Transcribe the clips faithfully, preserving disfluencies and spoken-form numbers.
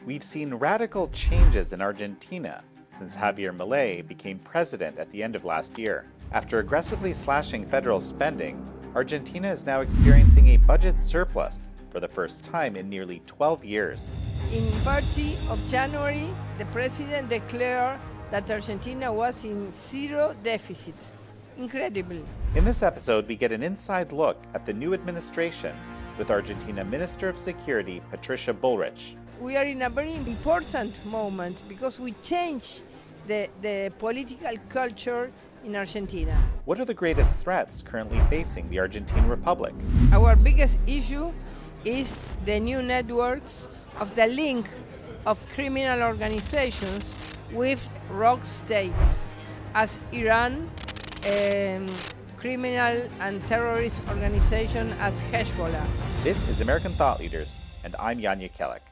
We've seen radical changes in Argentina since Javier Milei became president at the end of last year. After aggressively slashing federal spending, Argentina is now experiencing a budget surplus for the first time in nearly twelve years. In thirtieth of January, the president declared that Argentina was in zero deficit. Incredible. In this episode, we get an inside look at the new administration with Argentina Minister of Security Patricia Bullrich. We are in a very important moment because we change the, the political culture in Argentina. What are the greatest threats currently facing the Argentine Republic? Our biggest issue is the new networks of the link of criminal organizations with rogue states, as Iran, um, criminal and terrorist organization as Hezbollah. This is American Thought Leaders, and I'm Yanya Kellick.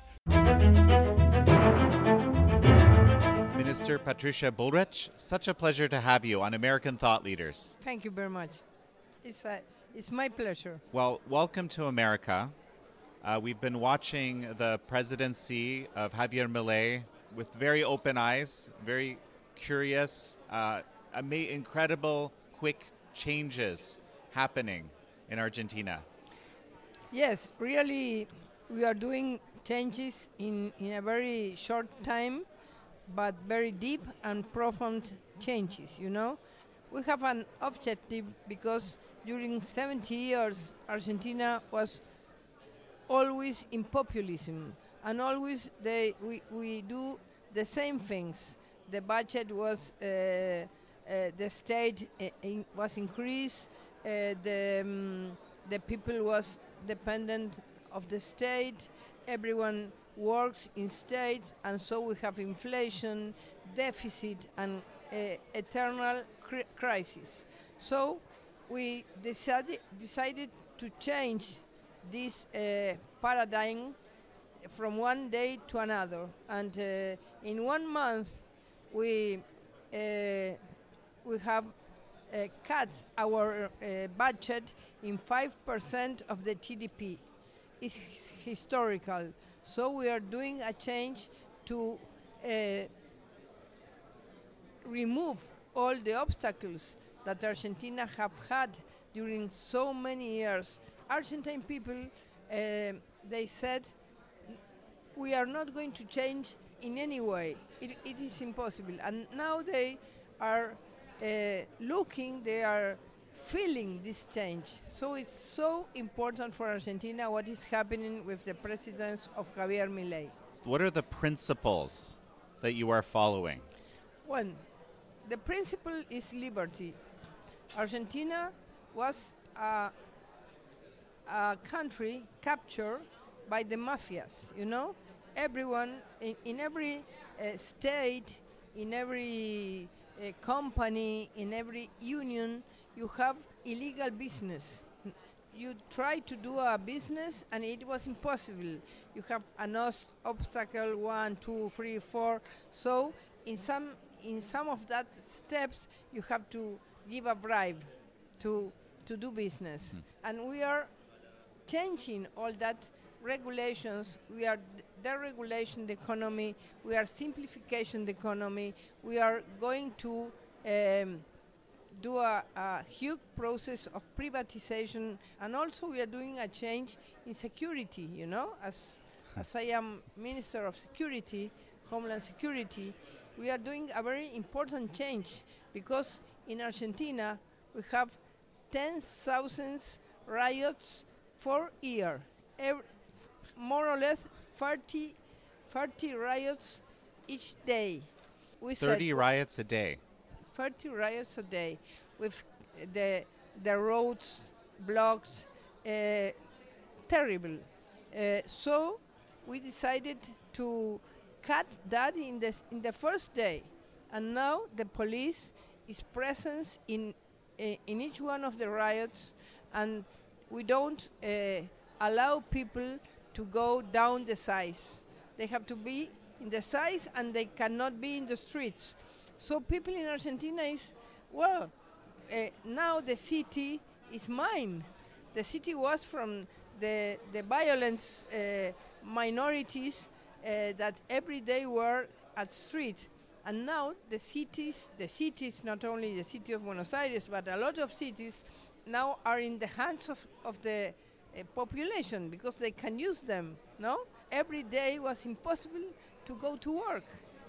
Minister Patricia Bullrich, such a pleasure to have you on American Thought Leaders. Thank you very much. It's, a, it's my pleasure. Well, welcome to America. Uh, we've been watching the presidency of Javier Milei with very open eyes, very curious, uh, ama- incredible, quick changes happening in Argentina. Yes, really, we are doing changes in, in a very short time, but very deep and profound changes, you know. We have an objective because during seventy years, Argentina was always in populism, and always they, we, we do the same things. The budget was, uh, uh, the state uh, in was increased, uh, the, um, the people was dependent of the state, everyone works in state, and so we have inflation, deficit, and uh, eternal cri- crisis. So we decided, decided to change this uh, paradigm from one day to another. And uh, in one month, we, uh, we have uh, cut our uh, budget in five percent of the G D P. It's historical. So we are doing a change to uh, remove all the obstacles that Argentina have had during so many years. Argentine people, uh, they said, we are not going to change in any way. It, it is impossible. And now they are uh, looking, they are feeling this change. So it's so important for Argentina what is happening with the presidency of Javier Milei. What are the principles that you are following? Well, the principle is liberty. Argentina was a, a country captured by the mafias, you know? Everyone, in, in every uh, state, in every uh, company, in every union, you have illegal business. You try to do a business and it was impossible. You have an os- obstacle, one, two, three, four. So in some in some of that steps, you have to give a bribe to to do business. Mm. And we are changing all that regulations. We are deregulation the economy. We are simplification the economy. We are going to um, do a, a huge process of privatization, and also we are doing a change in security, you know, as as I am Minister of Security, Homeland Security, we are doing a very important change because in Argentina we have ten thousand riots per year, Every, more or less thirty, thirty riots each day. We thirty riots a day. thirty riots a day, with the the roads blocked, uh, terrible. Uh, so we decided to cut that in the in the first day, and now the police is present in uh, in each one of the riots, and we don't uh, allow people to go down the size. They have to be in the size, and they cannot be in the streets. So people in Argentina is, well, uh, now the city is mine. The city was from the the violence uh, minorities, uh, that every day were at street. And now the cities, the cities, not only the city of Buenos Aires, but a lot of cities now are in the hands of, of the uh, population because they can use them, no? Every day was impossible to go to work.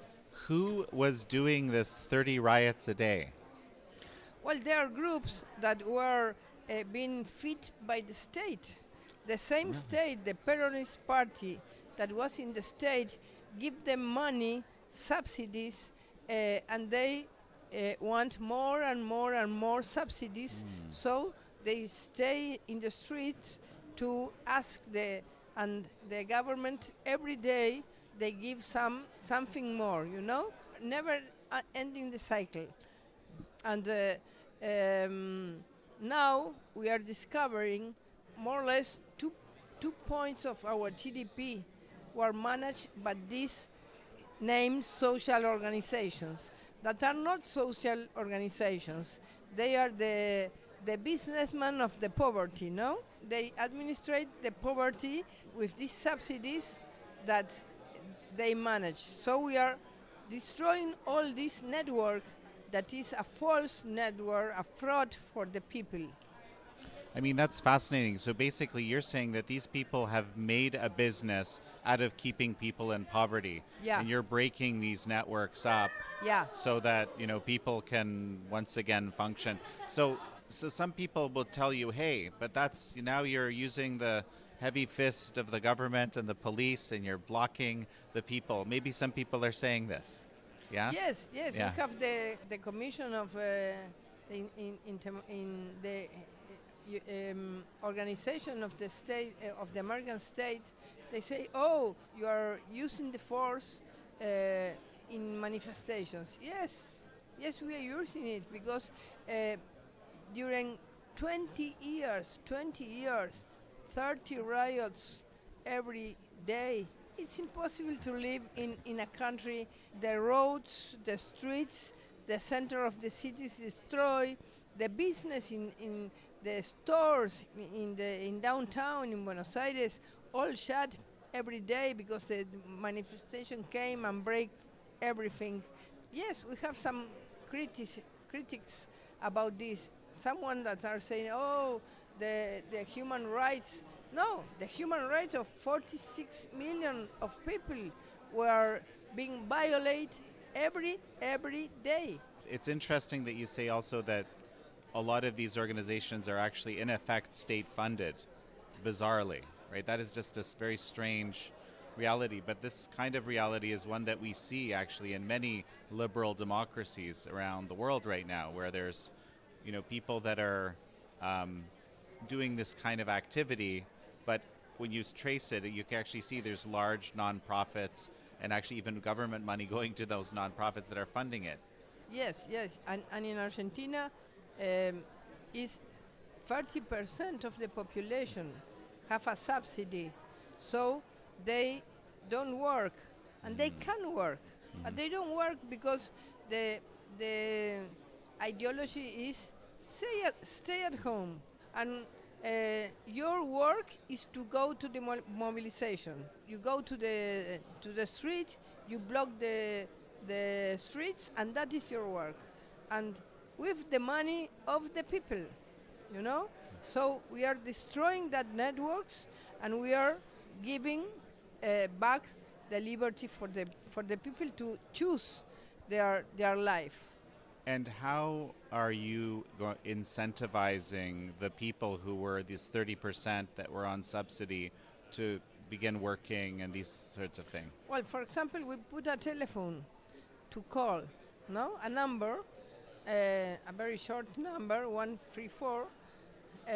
Who was doing this thirty riots a day? Well, there are groups that were uh, being fed by the state. The same Really? state, the Peronist party that was in the state, give them money, subsidies, uh, and they uh, want more and more and more subsidies. Mm. So they stay in the streets to ask the and the government every day. They give some something more, you know, never uh, ending the cycle. And uh, um, now we are discovering more or less two, two points of our G D P were managed by these named social organizations that are not social organizations. They are the, the businessmen of the poverty, no? They administrate the poverty with these subsidies that they manage. So we are destroying all this network that is a false network, a fraud for the people. I mean, that's fascinating. So basically, you're saying that these people have made a business out of keeping people in poverty. Yeah. And you're breaking these networks up Yeah. so that, you know, people can once again function. So so some people will tell you, hey, but that's now you're using the heavy fist of the government and the police and you're blocking the people. Maybe some people are saying this. Yeah? Yes, yes. Yeah. We have the, the commission of uh, in, in, in, tem- in the uh, um, organization of the state, uh, of the American state. They say, oh, you are using the force uh, in manifestations. Yes, yes, we are using it because uh, during twenty years, twenty years, thirty riots every day. It's impossible to live in, in a country. The roads, the streets, the center of the city is destroyed. The business in, in the stores in the in downtown in Buenos Aires all shut every day because the manifestation came and break everything. Yes, we have some critics critics about this. Someone that are saying, oh, the the human rights. No, the human rights of forty-six million of people were being violated every every day. It's interesting that you say also that a lot of these organizations are actually in effect state funded, bizarrely, right? That is just a s- very strange reality. But this kind of reality is one that we see actually in many liberal democracies around the world right now, where there's, you know, people that are um, doing this kind of activity. But when you trace it, you can actually see there's large nonprofits and actually even government money going to those nonprofits that are funding it. Yes, yes, and, and in Argentina, um, is thirty percent of the population have a subsidy, so they don't work, and they can work, but they don't work because the the ideology is stay at, stay at home, and uh, your work is to go to the mo- mobilization. You go to the to the street, you block the the streets, and that is your work, and with the money of the people, you know. So we are destroying that networks, and we are giving uh, back the liberty for the for the people to choose their their life. And how are you go- incentivizing the people who were these thirty percent that were on subsidy to begin working and these sorts of things? Well, for example, we put a telephone to call, no, a number, uh, a very short number, one three four, uh,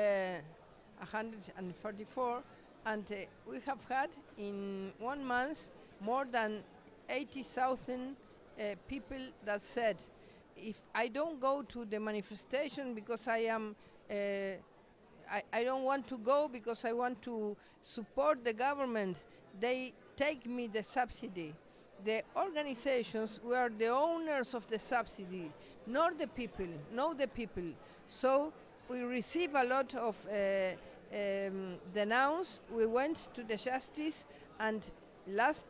one hundred forty-four, and uh, we have had in one month more than eighty thousand uh, people that said, if I don't go to the manifestation because I am, uh, I, I don't want to go because I want to support the government, they take me the subsidy. The organizations were the owners of the subsidy, not the people, not the people. So we receive a lot of uh, um, denounce. We went to the justice, and last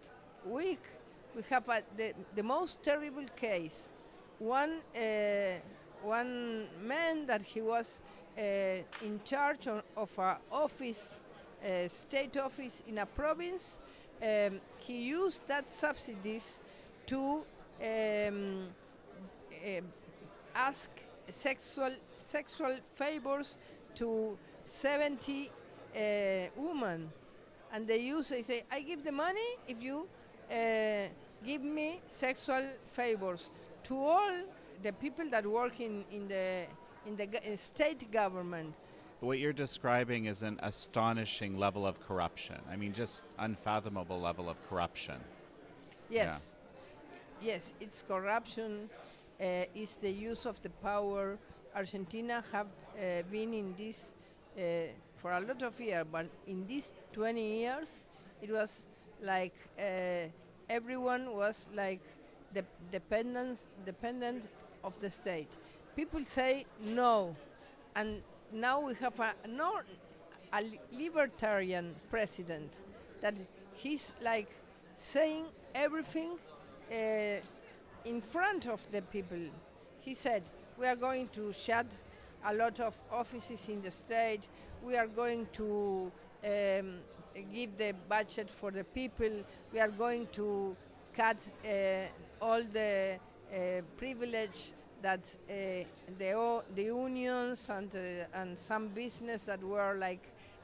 week we have a, the, the most terrible case. One, uh, one man that he was uh, in charge of, of an office, uh, state office in a province. Um, he used that subsidies to um, uh, ask sexual sexual favors to seventy uh, women, and they use they say, I give the money if you uh, give me sexual favors to all the people that work in, in the in the go- in state government. What you're describing is an astonishing level of corruption. I mean, just unfathomable level of corruption. Yes, yes, it's corruption. Uh, it's the use of the power. Argentina have uh, been in this uh, for a lot of years, but in these twenty years, it was like uh, everyone was like de- dependent, dependent of the state. People say no, and now we have a, no, a li- libertarian president that he's like saying everything uh, in front of the people. He said, we are going to shut a lot of offices in the state, we are going to um, give the budget for the people, we are going to cut uh, all the uh, privilege that uh, the, o- the unions and, uh, and some business that were like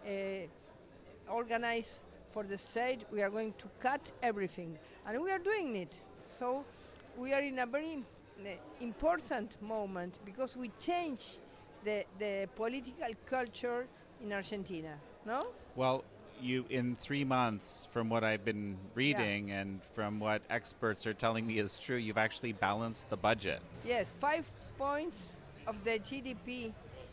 uh, organized for the state, we are going to cut everything. And we are doing it. So we are in a very im- uh, important moment because we change the, the political culture in Argentina, no? Well, you in three months, from what I've been reading and from what experts are telling me is true, you've actually balanced the budget. Yes, five points of the G D P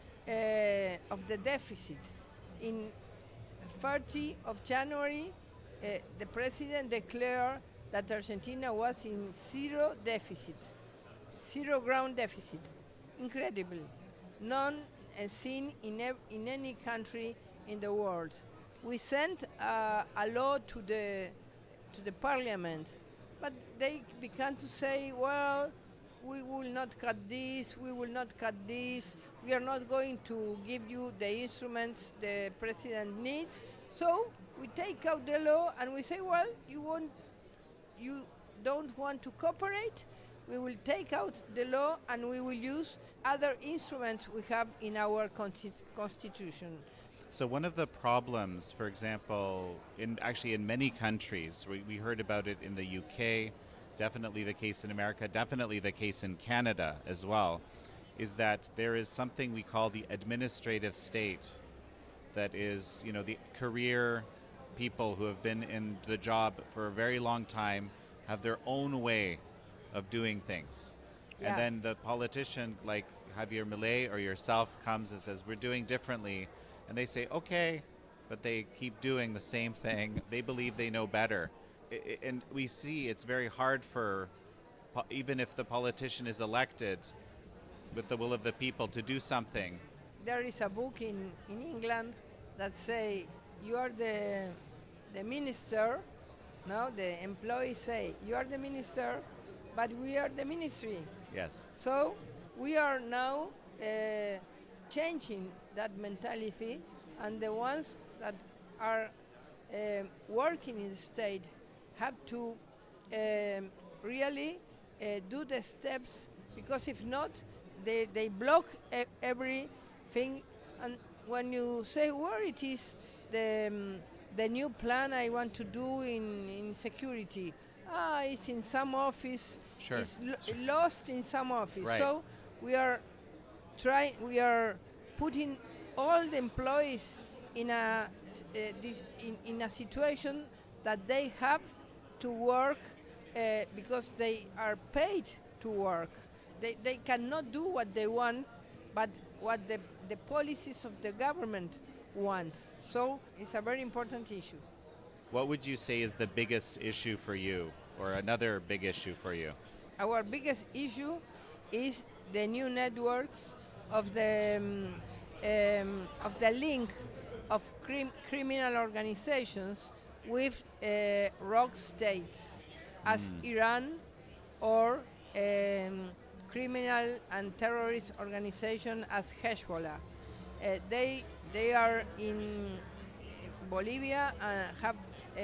uh, of the deficit. In thirtieth of January, uh, the president declared that Argentina was in zero deficit, zero ground deficit. Incredible. None uh, seen in, ev- in any country in the world. We sent uh, a law to the, to the parliament, but they began to say, well, we will not cut this, we will not cut this, we are not going to give you the instruments the president needs. So we take out the law and we say, well, you won't, you don't want to cooperate, we will take out the law and we will use other instruments we have in our consti- constitution. So one of the problems, for example, in actually in many countries, we, we heard about it in the U K, definitely the case in America, definitely the case in Canada as well, is that there is something we call the administrative state that is, you know, the career people who have been in the job for a very long time have their own way of doing things. Yeah. And then the politician like Javier Milei or yourself comes and says, we're doing differently. And they say, okay, but they keep doing the same thing. They believe they know better. I- I- and we see it's very hard for, po- even if the politician is elected with the will of the people, to do something. There is a book in, in England that say you are the, the minister, no, the employees say you are the minister, but we are the ministry. Yes. So we are now uh, changing that mentality, and the ones that are uh, working in the state have to um, really uh, do the steps, because if not, they, they block e- everything. And when you say where it is the, um, the new plan I want to do in, in security, ah, it's in some office, Sure. it's lo- lost in some office. Right. So we are trying, we are putting all the employees in a, uh, this, in, in a situation that they have to work uh, because they are paid to work. They, they cannot do what they want, but what the, the policies of the government want. So it's a very important issue. What would you say is the biggest issue for you, or another big issue for you? Our biggest issue is the new networks of the um, um, of the link of crim- criminal organizations with uh, rogue states as Iran or um, criminal and terrorist organization as Hezbollah. Uh, they they are in Bolivia and have uh,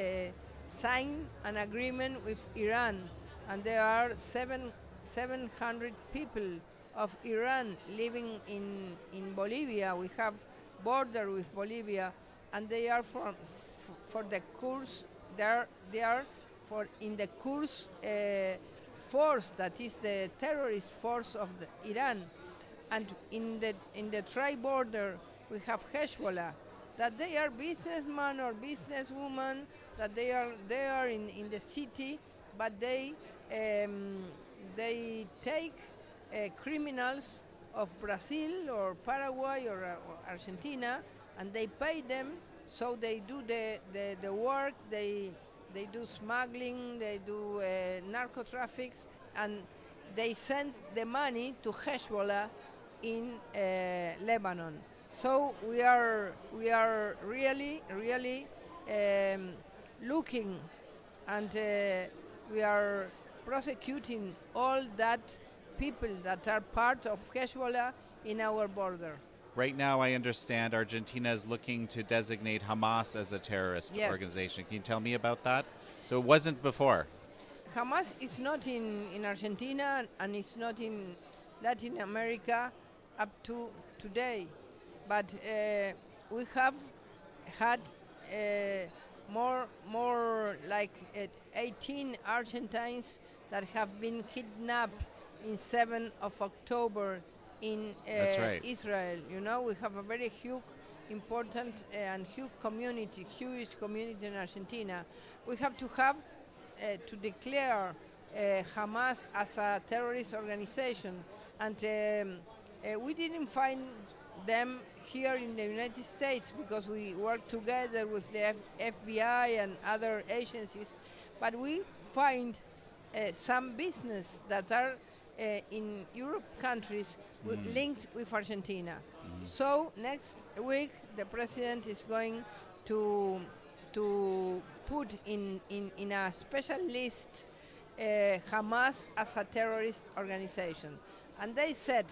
signed an agreement with Iran, and there are seven seven hundred people of Iran living in in Bolivia. We have border with Bolivia, and they are for f- for the Kurds. They are they are for in the Kurds uh, force that is the terrorist force of the Iran, and in the in the tri border we have Hezbollah, that they are businessmen or businesswomen, that they are there in, in the city, but they um, they take uh, criminals of Brazil or Paraguay or, uh, or Argentina, and they pay them, so they do the, the, the work, they they do smuggling, they do uh, narco traffics, and they send the money to Hezbollah in uh, Lebanon. So we are we are really really um, looking, and uh, we are prosecuting all that people that are part of Hezbollah in our border. Right now, I understand Argentina is looking to designate Hamas as a terrorist Yes. organization. Can you tell me about that? So it wasn't before. Hamas is not in, in Argentina and it's not in Latin America up to today. But uh, we have had uh, more, more like uh, eighteen Argentines that have been kidnapped in seventh of October in uh, That's right. Israel. You know, we have a very huge, important uh, and huge community, Jewish community in Argentina. We have to have uh, to declare uh, Hamas as a terrorist organization, and um, uh, we didn't find them here in the United States because we work together with the F- FBI and other agencies, but we find uh, some business that are uh, in Europe countries wi- linked with Argentina. So next week the president is going to to put in, in, in a special list uh, Hamas as a terrorist organization. And they said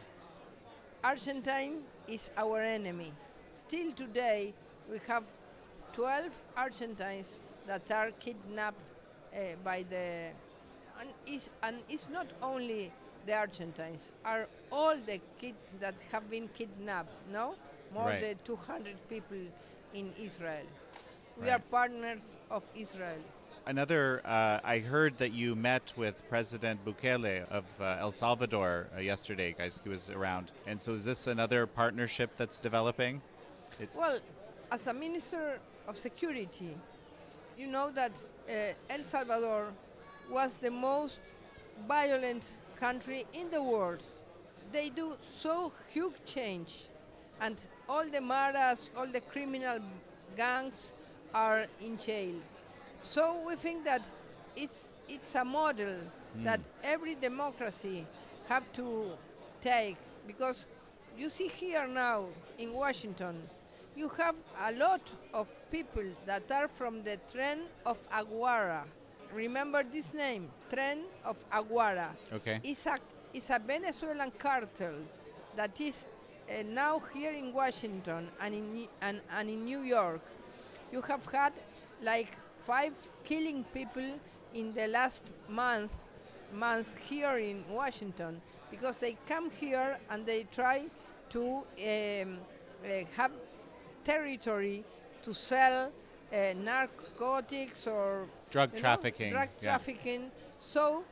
Argentine is our enemy. Till today, we have twelve Argentines that are kidnapped uh, by the. And it's, and it's not only the Argentines, are all the kid that have been kidnapped, no? More Right. than two hundred people in Israel. We Right. are partners of Israel. Another, uh, I heard that you met with President Bukele of uh, El Salvador uh, yesterday, guys. He was around. And so is this another partnership that's developing? Well, as a minister of security, you know that uh, El Salvador was the most violent country in the world. They do so huge change, and all the maras, all the criminal gangs are in jail. So we think that it's it's a model that every democracy have to take, because you see here now in Washington, you have a lot of people that are from the Tren of Aguara. Remember this name, Tren of Aguara. Okay. It's a, it's a Venezuelan cartel that is uh, now here in Washington and in, Ni- and, and in New York. You have had like five killing people in the last month, month here in Washington, because they come here and they try to um, uh, have territory to sell uh, narcotics or Drug you know, trafficking, drug yeah. trafficking. So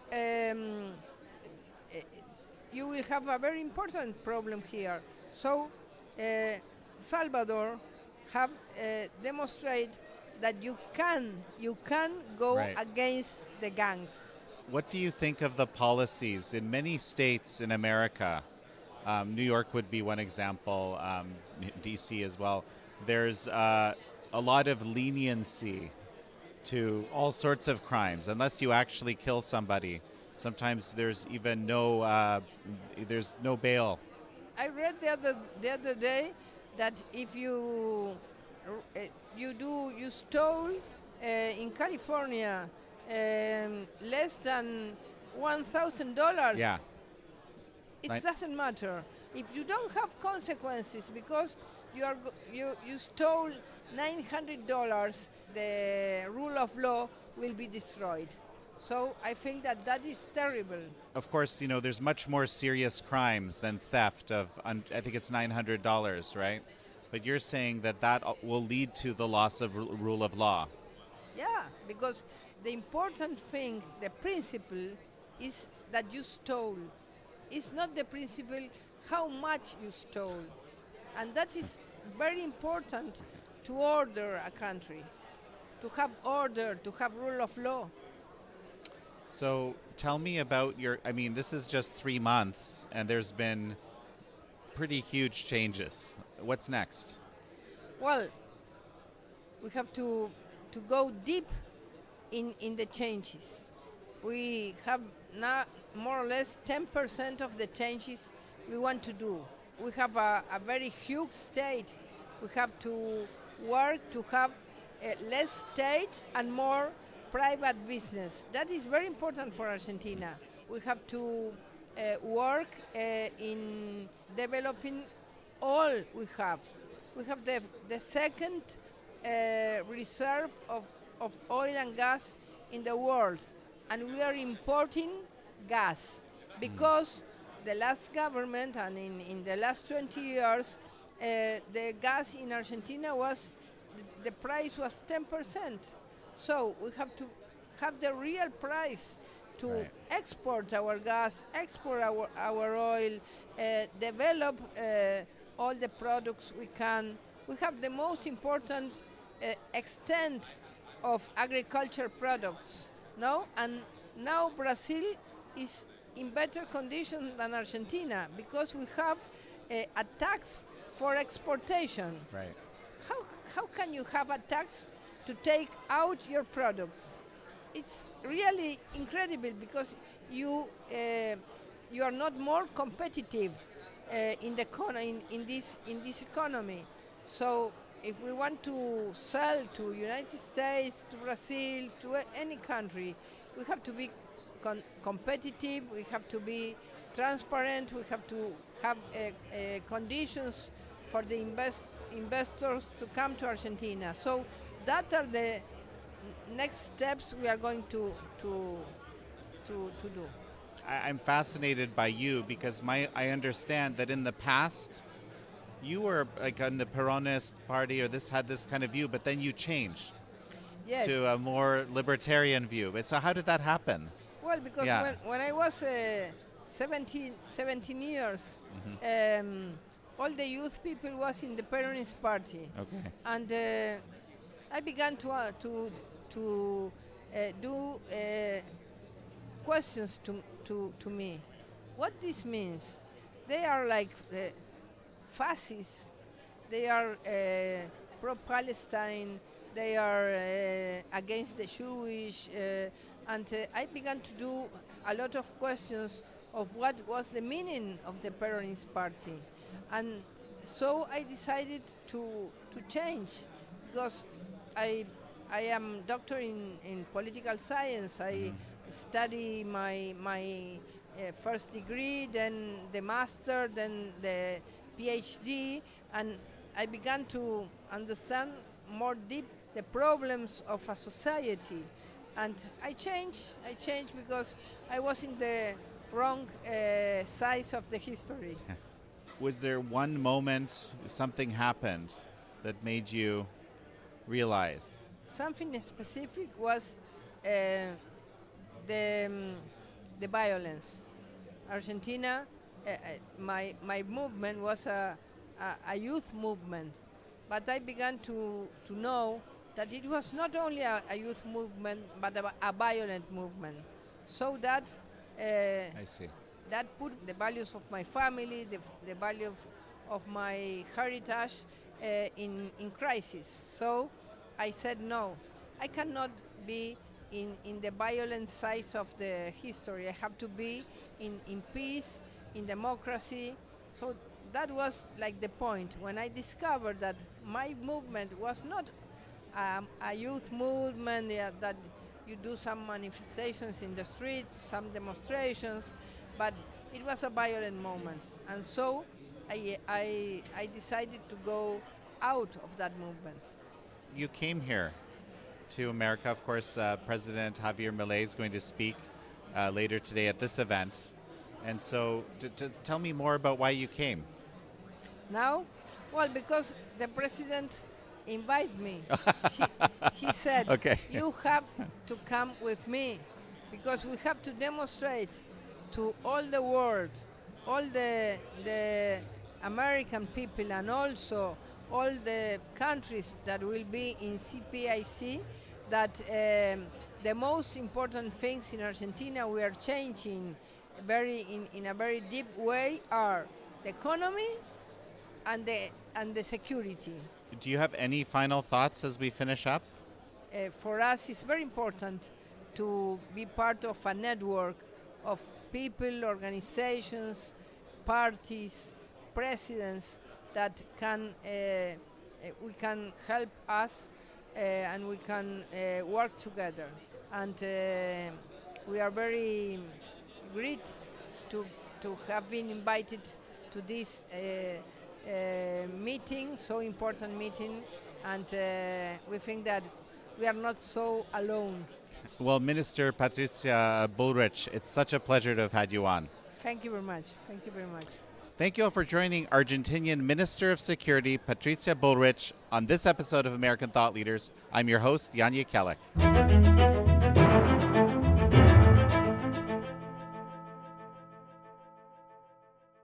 um, eh, you will have a very important problem here. So uh, Salvador have uh, demonstrate that you can you can go Right. against the gangs. What do you think of the policies in many states in America? Um, New York would be one example, um, D C as well. There's uh, a lot of leniency to all sorts of crimes, unless you actually kill somebody. Sometimes there's even no uh, there's no bail. I read the other the other day that if you uh, you do you stole uh, uh, in California um, less than one thousand dollars, Yeah. it Right. doesn't matter. If you don't have consequences because you, are go- you, you stole nine hundred dollars, the rule of law will be destroyed. So I think that that is terrible. Of course, you know, there's much more serious crimes than theft of, un- I think it's nine hundred dollars, right? But you're saying that that uh, will lead to the loss of ru- rule of law. Yeah, because the important thing, the principle, is that you stole. It's not the principle how much you stole. And that is very important to order a country, to have order, to have rule of law. So tell me about your, I mean, this is just three months and there's been pretty huge changes. What's next? Well, we have to, to go deep in, in the changes. We have now more or less ten percent of the changes we want to do. We have a, a very huge state. We have to work to have uh, less state and more private business. That is very important for Argentina. We have to uh, work uh, in developing all we have. We have the, the second uh, reserve of, of oil and gas in the world, and we are importing gas because the last government and in, in the last twenty years uh, the gas in Argentina was, the, the price was ten percent. So we have to have the real price to Right. export our gas, export our, our oil, uh, develop uh, all the products we can. We have the most important uh, extent of agriculture products, no? And now Brazil is in better condition than Argentina because we have uh, a tax for exportation. Right. How, how can you have a tax to take out your products? It's really incredible because you, uh, you are not more competitive uh, in, the econo- in, in, this, in this economy. So if we want to sell to United States, to Brazil, to a- any country, we have to be con- competitive, we have to be transparent, we have to have uh, uh, conditions for the invest- investors to come to Argentina. So that are the n- next steps we are going to, to, to, to do. I, I'm fascinated by you because my I understand that in the past you were like on the Peronist party or this had this kind of view, but then you changed Yes. to a more libertarian view. But so how did that happen? Well, because Yeah. when, when I was uh, seventeen, seventeen years, um, all the youth people was in the Peronist party. Okay. And uh, I began to, uh, to, to uh, do uh, questions to, to, to me. What this means? They are like uh, fascists. They are uh, pro-Palestine. They are uh, against the Jewish. Uh, and uh, I began to do a lot of questions of what was the meaning of the Peronist party. And so I decided to, to change because I, I am doctor in, in political science. I study my, my uh, first degree, then the master, then the PhD, and I began to understand more deep the problems of a society. And I changed, I changed because I was in the wrong uh, side of the history. Was there one moment something happened that made you realize? Something specific was uh, the, um, the violence. Argentina, uh, uh, my, my movement was a, a, a youth movement, but I began to, to know that it was not only a, a youth movement, but a, a violent movement. So that uh, I see. that put the values of my family, the, the value of, of my heritage uh, in, in crisis. So I said, no, I cannot be in, in the violent side of the history. I have to be in, in peace, in democracy. So that was like the point when I discovered that my movement was not um, a youth movement, yeah, that you do some manifestations in the streets, some demonstrations, but it was a violent moment. And so I, I, I decided to go out of that movement. You came here to America. Of course, uh, President Javier Milei is going to speak uh, later today at this event. And so t- t- tell me more about why you came. Now, well, because the president invited me. he, he said, Okay. you have to come with me because we have to demonstrate to all the world, all the, the American people and also all the countries that will be in C P I C that um, the most important things in Argentina we are changing very in, in a very deep way are the economy and the and the security. Do you have any final thoughts as we finish up? Uh, for us, it's very important to be part of a network of people, organizations, parties, presidents that can uh, uh, we can help us uh, and we can uh, work together. And uh, we are very great to to have been invited to this uh, uh, meeting, so important meeting, and uh, we think that we are not so alone. Well, Minister Patricia Bullrich, it's such a pleasure to have had you on. Thank you very much. Thank you very much. Thank you all for joining Argentinian Minister of Security Patricia Bullrich on this episode of American Thought Leaders. I'm your host, Yanya Kellick.